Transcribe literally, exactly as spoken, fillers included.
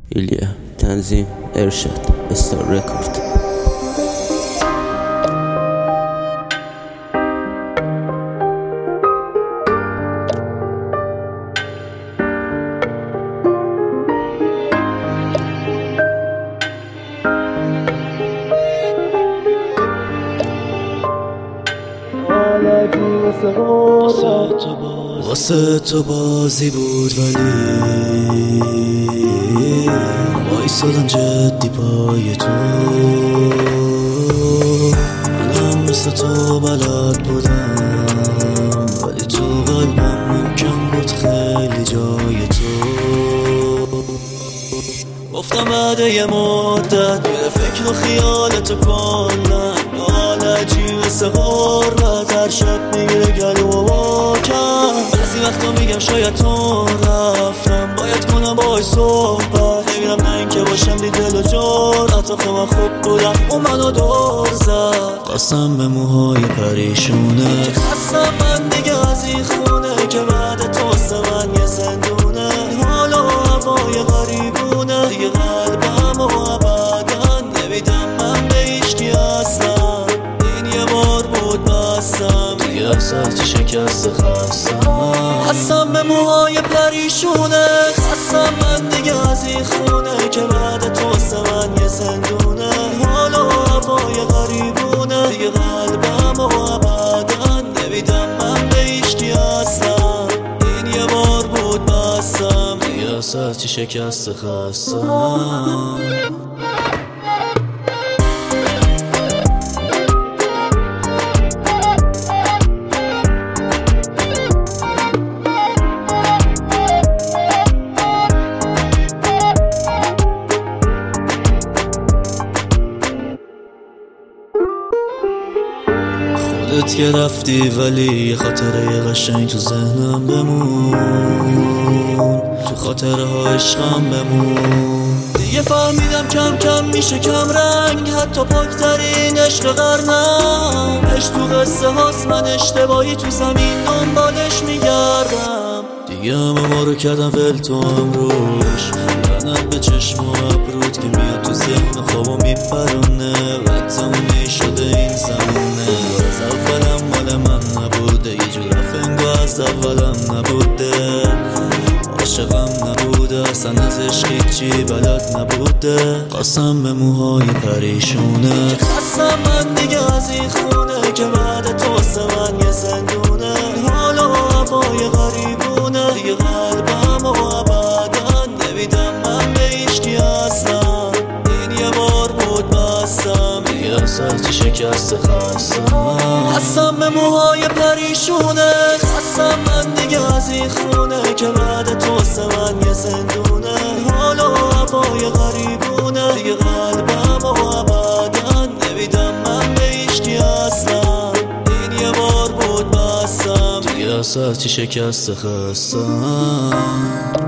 ایلیا تنظیم ارشاد استار رکورد. واسه تو بازی بود ولی وایسادم جدی پای تو. منم مثل تو بلد بودم ولی تو قلبم محکم بود خیلی جای تو. گفتم بعد یه مدت میره فکر و خیالتو کلن حال عجیب مثل غربت هر شب میگیره گلو و واکن. بعضی وقتا میگم شاید تو رفتم باید کنم باهاش صحبت نمیرم نه این که باشم بی دل و جرأت آخه من خوب بودم اون منو دور زد. قسم به موهای پریشونه که خستم من دیگه از این خونه که بعد تو واسه من یه زندونه. حال و هوای غریبونه دیگه قلبم و ابدا نمیدم من به هیچکی اصلا. این یه بار بود بستم دیگه احساس شکست خستم. خستم به موهای پریشونه خستم من دیگه از این خونه که بعد تو واسه من یه زندونه. حال و هوای غریبونه دیگه قلبم و ابدا نمیدم من به هیچکی اصلا. این یه بار بود بستم دیگه احساس شکست خستم. خودت که رفتی ولی یه خاطره قشنگ تو ذهنم بمون، تو خاطره ها عشقم بمون. دیگه فهمیدم کم کم میشه کم رنگ حتی پاکترین عشق قرنم. عشق تو قصه هاست من اشتباهی تو زمین دنبالش میگردم. دیگه همه ما رو کردم ول تو امروش لعنت به چشم و ابرود که میاد تو ذهن خوابو میپرونه. وقت زمونه شده این زمونه از اولم مال من نبوده یه جور افنگو از اولم نبوده. عاشقم نبوده اصلا از عشق هیچی بلد نبوده. قسم به موهای پریشونه که خستم من دیگه از این خونه که بعد تو واسه من یه زندونه. حال و هوای غریبونه دیگه قلبم و ابدا نمیدم من به هیچکی اصلا. این یه بار بود بستم دیگه احساس شکست خستم. خستم به موهای پریشونه خستم من دیگه از این خونه که بعد تو واسه من یه زندونه. حال و هوای غریبونه دیگه قلبم و ابدا نمیدم من به هیچکی اصلا. این یه بار بود بستم دیگه احساس شکست خستم.